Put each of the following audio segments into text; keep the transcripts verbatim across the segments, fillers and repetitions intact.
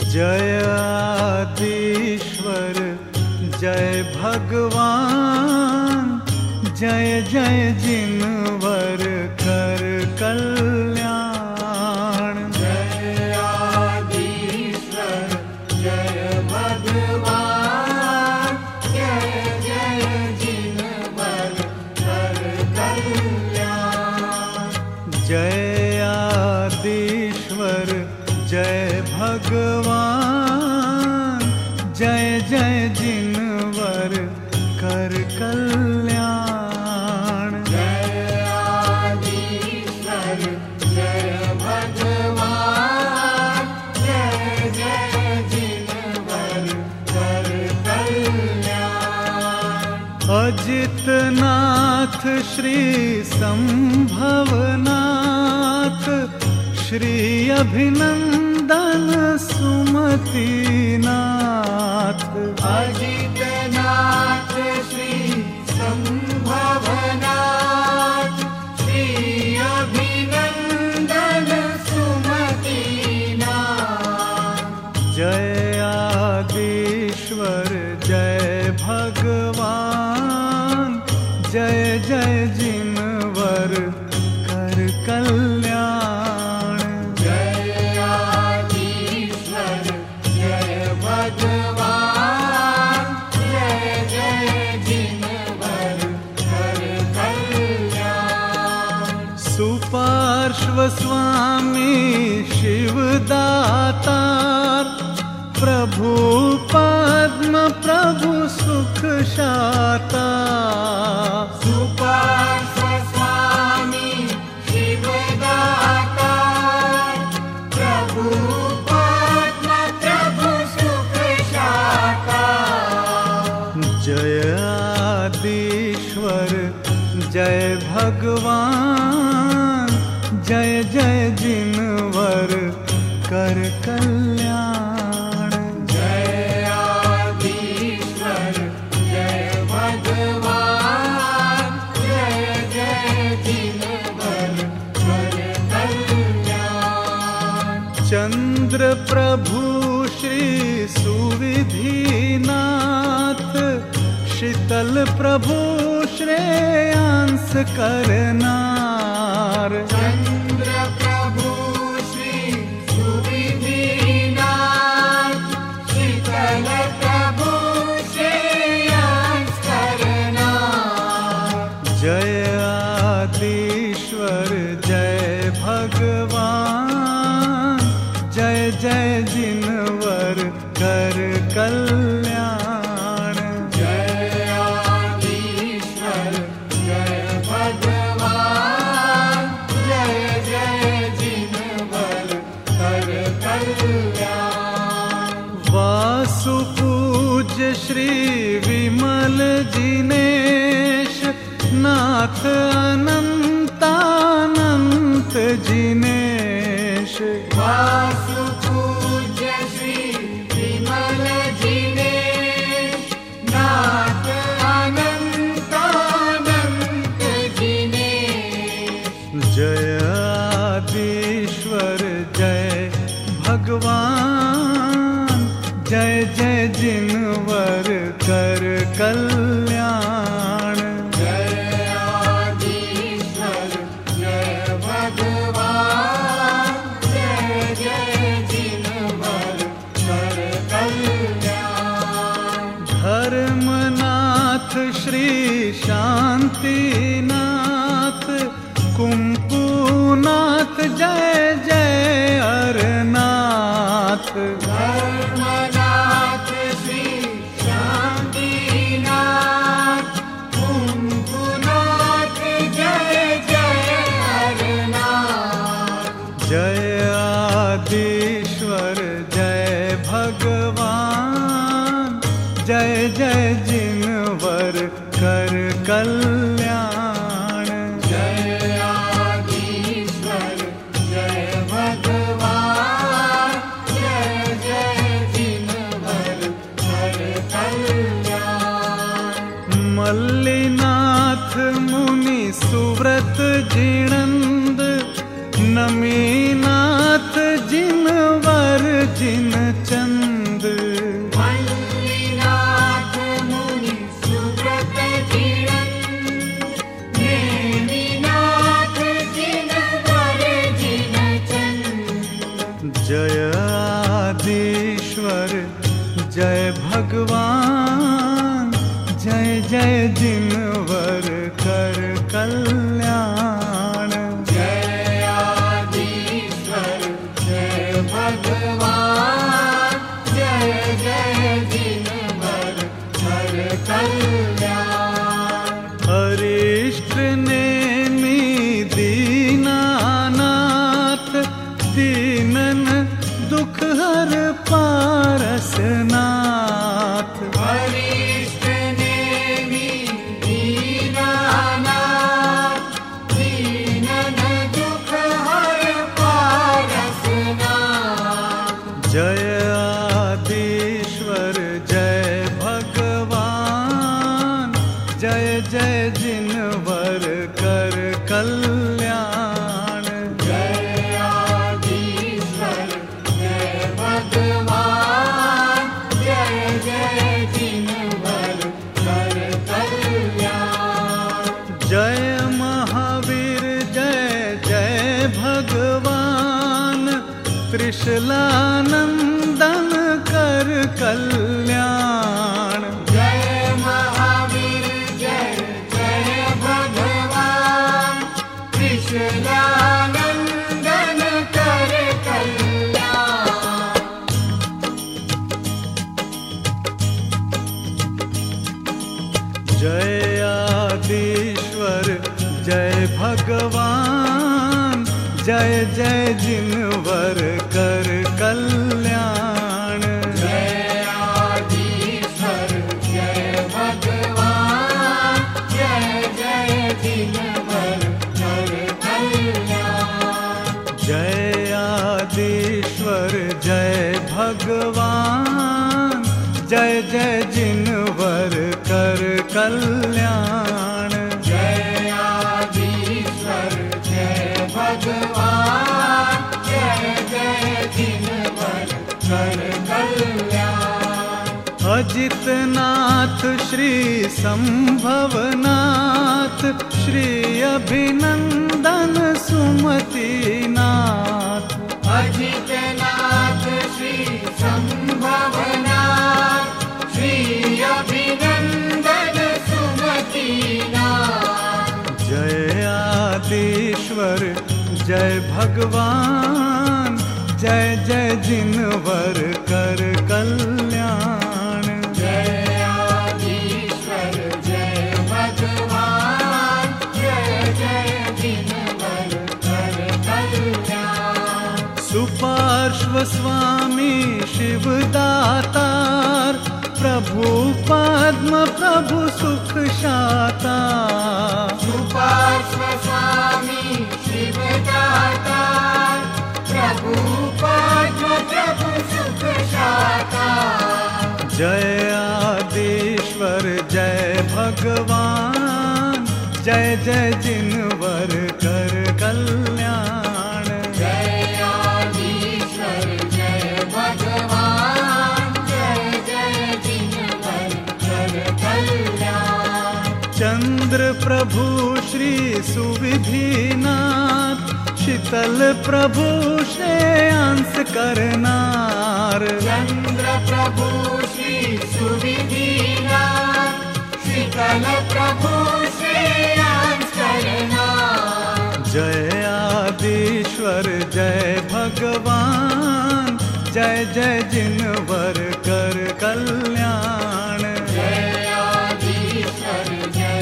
जय आदिश्वर जय भगवान, जय जय जिनवर कर कल्याण। जय आदिश्वर जय भगवान, जय जय जिनवर कर कल्याण। जय आदिश्वर जय भगवान, जय जय जिनवर कर कल्याण। जय आदिश्वर जय भगवान, जय जय जिनवर कर कल्याण। अजितनाथ श्री संभवनाथ, श्री अभिनंदन सुमतिनाथ। अजितनाथ श्री संभवनाथ, श्री अभिनंदन सुमतिनाथ। जय आदिश्वर जय भगवान, जय जय जिनवर कर कल्याण। जय आदिश्वर जय भगवान, जय जय जिनवर कर कल्याण। सुपार्श्व स्वामी शिवदातार, प्रभु पद्म प्रभु सुख शाता। सुपार्श्व स्वामी शिवदातार, प्रभु पद्म प्रभु सुख शाता। जय आदिश्वर जय भगवान, जय जय जिनवर कर कल्याण। जय आदिश्वर जय भगवान, जय जय जिनवर कर कल्याण। चंद्र प्रभु श्री सुविधिनाथ, शीतल प्रभु श्रेयांस करनार। चंद्र प्रभु श्री सुविधिनाथ, शीतल प्रभु श्रेयांस करनार। जय आदिश्वर जय भगवान, जय जय जिनवर कर कल्याण। जय आदिश्वर जय भगवान, जय जय जिनवर कर कल्याण। वासुपूज्य श्री विमल जिनेश नाथ, अनंतानंत जिनेश। वासुपूज्य श्री विमल जिनेश, नाथ अनंतानंत जिनेश। जय आदिश्वर जय भगवान, जय जय जिनवर कर कल्याण। जय आदिश्वर जय भगवान, जय जय जिनवर कर कल्याण। धर्मनाथ श्री शांतिनाथ, कुंकुनाथ जय जय अरनाथ। धर्मनाथ श्री शांतिनाथ, कुंकुनाथ जय जय हरनाथ। जय आदिश्वर जय भगवान, जय जय जिनवर कर कल्याण। जय आदिश्वर जय भगवान, जय जय जिनवर कर कल्याण। मल्लिनाथ मुनि सुव्रत जिणंद, नमीनाथ जिनवर जिन चंद। भगवान जय जय जिनवर कर कल्याण। जय आदिश्वर जय भगवान जय जय जिनवर कर कल्याण। अरिष्ट नेमि दीनानाथ दीनन दुख हर पारसनाथ। अरिष्ट नेमि दीनानाथ दीनन दुख हर पारसनाथ। जय आदिश्वर जय भगवान जय जय जिनवर कर कल्याण। जय आदिश्वर जय भगवान जय जय जिनवर कर कल्याण। जय महावीर जय जय भगवान त्रिशलानंदन कर कल्याण। जय महावीर जय जय भगवान त्रिशलानंदन कर कल्याण। जय आदिश्वर जय भगवान जय जय जिनवर कर कल्याण। जय आदिश्वर जय भगवान जय जय जिनवर कर कल्याण। जय आदिश्वर जय भगवान जय जय जिनवर कर कल्याण। जय आदिश्वर जय भगवान जय जय जिनवर कर कल्याण। अजितनाथ श्री संभवनाथ श्री अभिनंदन सुमतिनाथ। अजितनाथ श्री संभवनाथ श्री अभिनंदन सुमतिनाथ। जय आदिश्वर जय भगवान जय जय जिनवर कर कल्याण। जय आदिश्वर जय भगवान जय जय जिनवर कर कल्याण। सुपार्श्व स्वामी शिवदातार प्रभु पद्म प्रभु सुख शाता। सुपार्श्व स्वामी शिवदातार प्रभु पद्म प्रभु सुख शाता। जय आदिश्वर जय भगवान जय जय जिनवर कर कल्याण। जय आदिश्वर जय भगवान जय जय जिनवर कर कल्याण। चंद्र प्रभु श्री सुविधिनाथ शीतल प्रभु श्रेयांस करनार। चंद्र प्रभु श्री सुविधिनाथ शीतल प्रभु श्रेयांस करनार। जय आदिश्वर जय भगवान जय जय जिनवर कर कल्याण। जय आदिश्वर जय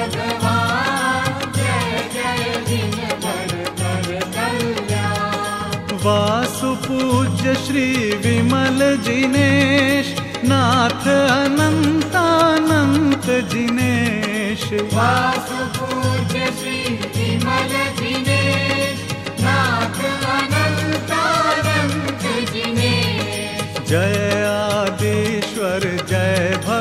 भगवान जय जय जिनवर कर कल्याण। वासुपूज्य श्री विमल जिनेश नाथ अनंतानंत जिनेश। वासुपूज्य श्री विमल जिनेश नाथ अनंतानंत जिनेश। जय आदिश्वर जय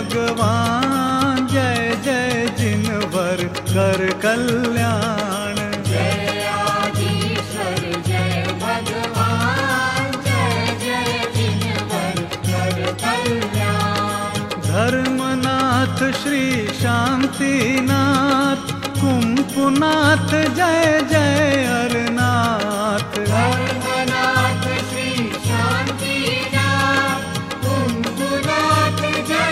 भगवान जय जय जिनवर कर कल्याण। जय आदिश्वर जय भगवान जय जय जिनवर कर कल्याण। धर्मनाथ श्री शांतिनाथ कुंभनाथ जय जय अरनाथ। धर्मनाथ श्री शांतिनाथ कुंभनाथ जय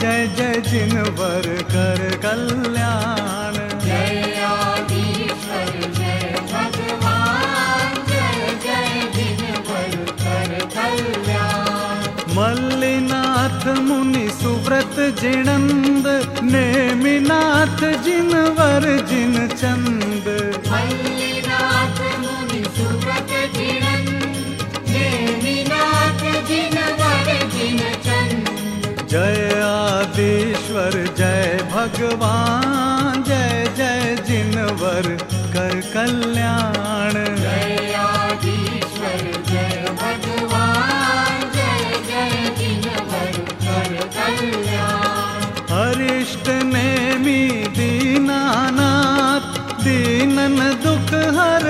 जय जय जिनवर कर कल्याण। जय आदिश्वर जय भगवान जय जय जिनवर कर कल्याण। मल्लिनाथ मुनि सुव्रत जिणंद नेमिनाथ जिनवर जिन चंद। मल्लिनाथ मुनि सुव्रत जिणंद नेमिनाथ जिनवर जिन चंद। जय आदिश्वर जय भगवान जय जय जिनवर कर कल्याण। जय आदिश्वर जय भगवान जय जय जिनवर कर कल्याण। अरिष्ट नेमि दीनानाथ दीनन दुख हर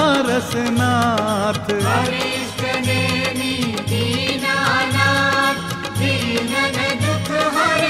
पारसनाथ। अरिष्ट नेमि दीनानाथ दीनन दुख हर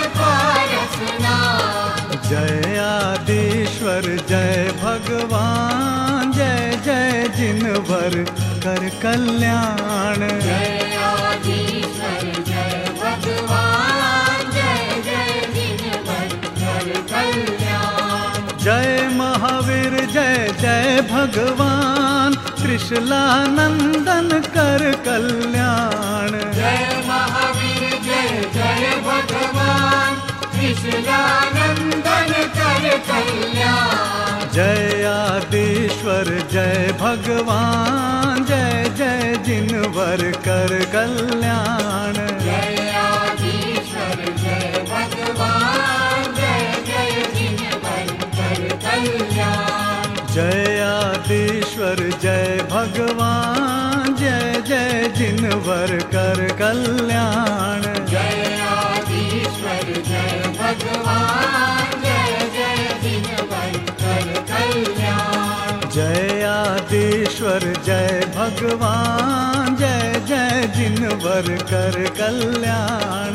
पारसनाथ। जय आदिश्वर जय भगवान जय जय जिनवर कर कल्याण। जय आदिश्वर जय भगवान जय जय जिनवर कर कल्याण। जय महावीर जय जय भगवान त्रिशलानंदन कर कल्याण। जय महावीर जय जय भगवान त्रिशूलानंदन कर कल्याण। जय आदिश्वर जय भगवान जय जय जिनवर कर कल्याण। जय आदिश्वर जय भगवान जय जय जिनवर कर कल्याण। जय आदिश्वर जय भगवान जय जय जिनवर कर कल्याण। जय आदिश्वर जय भगवान जय जय जिनवर कर कल्याण। जय आदिश्वर जय भगवान जय जय जिनवर कर कल्याण।